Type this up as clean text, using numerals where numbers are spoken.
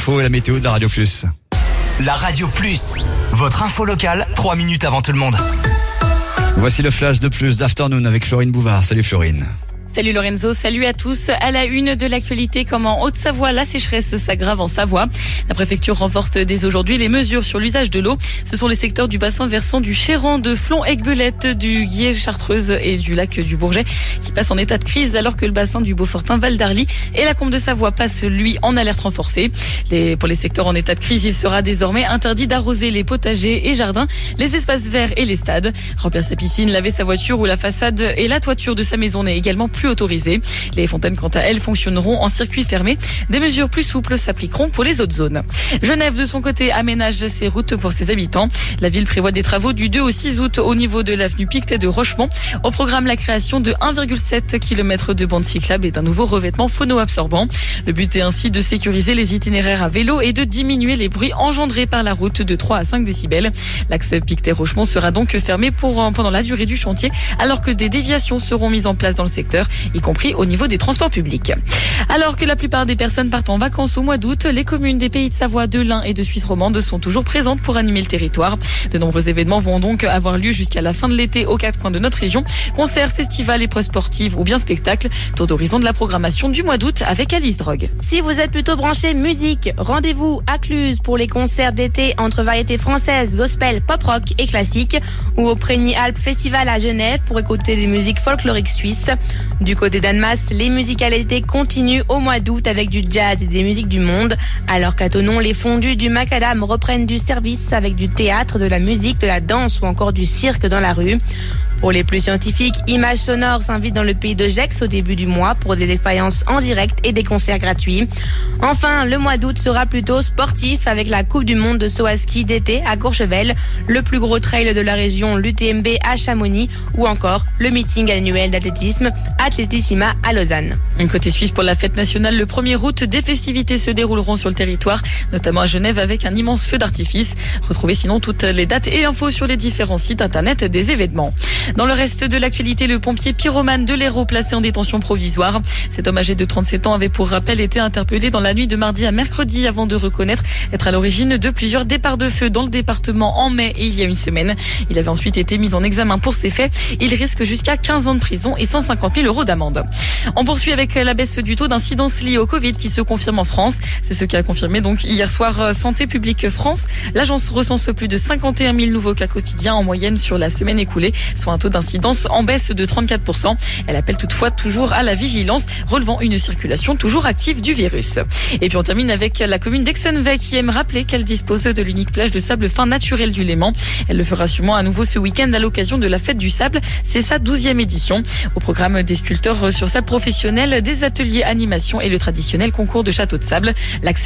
Faut la météo de la Radio Plus. La Radio Plus, votre info locale, 3 minutes avant tout le monde. Voici le flash de Plus d'Afternoon avec Florine Bouvard. Salut Florine. Salut Lorenzo, salut à tous. À la une de l'actualité, comme en Haute-Savoie, la sécheresse s'aggrave en Savoie. La préfecture renforce dès aujourd'hui les mesures sur l'usage de l'eau. Ce sont les secteurs du bassin versant du Chéran, de Flon-Aiguebelette, du Guiers-Chartreuse et du lac du Bourget qui passent en état de crise, alors que le bassin du Beaufortin, Val d'Arly et la Combe de Savoie passent, lui, en alerte renforcée. Pour les secteurs en état de crise, il sera désormais interdit d'arroser les potagers et jardins, les espaces verts et les stades. Remplir sa piscine, laver sa voiture ou la façade et la toiture de sa maison n'est également plus autorisé. Les fontaines, quant à elles, fonctionneront en circuit fermé. Des mesures plus souples s'appliqueront pour les autres zones. Genève, de son côté, aménage ses routes pour ses habitants. La ville prévoit des travaux du 2 au 6 août au niveau de l'avenue Pictet de Rochemont. Au programme, la création de 1,7 km de bandes cyclables et d'un nouveau revêtement phono-absorbant. Le but est ainsi de sécuriser les itinéraires à vélo et de diminuer les bruits engendrés par la route de 3 à 5 décibels. L'axe Pictet-Rochemont sera donc fermé pendant la durée du chantier, alors que des déviations seront mises en place dans le secteur, y compris au niveau des transports publics. Alors que la plupart des personnes partent en vacances au mois d'août, les communes des Pays de Savoie, de l'Ain et de Suisse romande sont toujours présentes pour animer le territoire. De nombreux événements vont donc avoir lieu jusqu'à la fin de l'été aux 4 coins de notre région. Concerts, festivals, épreuves sportives ou bien spectacles. Tour d'horizon de la programmation du mois d'août avec Alice Drogue. Si vous êtes plutôt branché musique, rendez-vous à Cluse pour les concerts d'été entre variétés françaises, gospel, pop-rock et classique, ou au Prégny-Alpes Festival à Genève pour écouter des musiques folkloriques suisses. Du côté d'Annemasse, les musicalités continuent au mois d'août avec du jazz et des musiques du monde, alors qu'à Thonon, les fondus du macadam reprennent du service avec du théâtre, de la musique, de la danse ou encore du cirque dans la rue. Pour les plus scientifiques, Images Sonores s'invite dans le pays de Gex au début du mois pour des expériences en direct et des concerts gratuits. Enfin, le mois d'août sera plutôt sportif avec la Coupe du Monde de saut à ski d'été à Courchevel, le plus gros trail de la région, l'UTMB à Chamonix, ou encore le meeting annuel d'athlétisme Athletissima à Lausanne. Côté suisse, pour la fête nationale, le 1er août, des festivités se dérouleront sur le territoire, notamment à Genève avec un immense feu d'artifice. Retrouvez sinon toutes les dates et infos sur les différents sites internet des événements. Dans le reste de l'actualité, le pompier pyromane de l'Hérault placé en détention provisoire. Cet homme âgé de 37 ans avait pour rappel été interpellé dans la nuit de mardi à mercredi avant de reconnaître être à l'origine de plusieurs départs de feu dans le département en mai et il y a une semaine. Il avait ensuite été mis en examen pour ces faits. Il risque jusqu'à 15 ans de prison et 150 000 € d'amende. On poursuit avec la baisse du taux d'incidence liée au Covid qui se confirme en France. C'est ce qu'a confirmé donc hier soir Santé publique France. L'agence recense plus de 51 000 nouveaux cas quotidiens en moyenne sur la semaine écoulée, soit un taux d'incidence en baisse de 34%. Elle appelle toutefois toujours à la vigilance, relevant une circulation toujours active du virus. Et puis on termine avec la commune d'Aixenvey qui aime rappeler qu'elle dispose de l'unique plage de sable fin naturel du Léman. Elle le fera sûrement à nouveau ce week-end à l'occasion de la fête du sable. C'est sa 12e édition. Au programme des sculpteurs sur sable professionnels, des ateliers animation et le traditionnel concours de château de sable. L'accès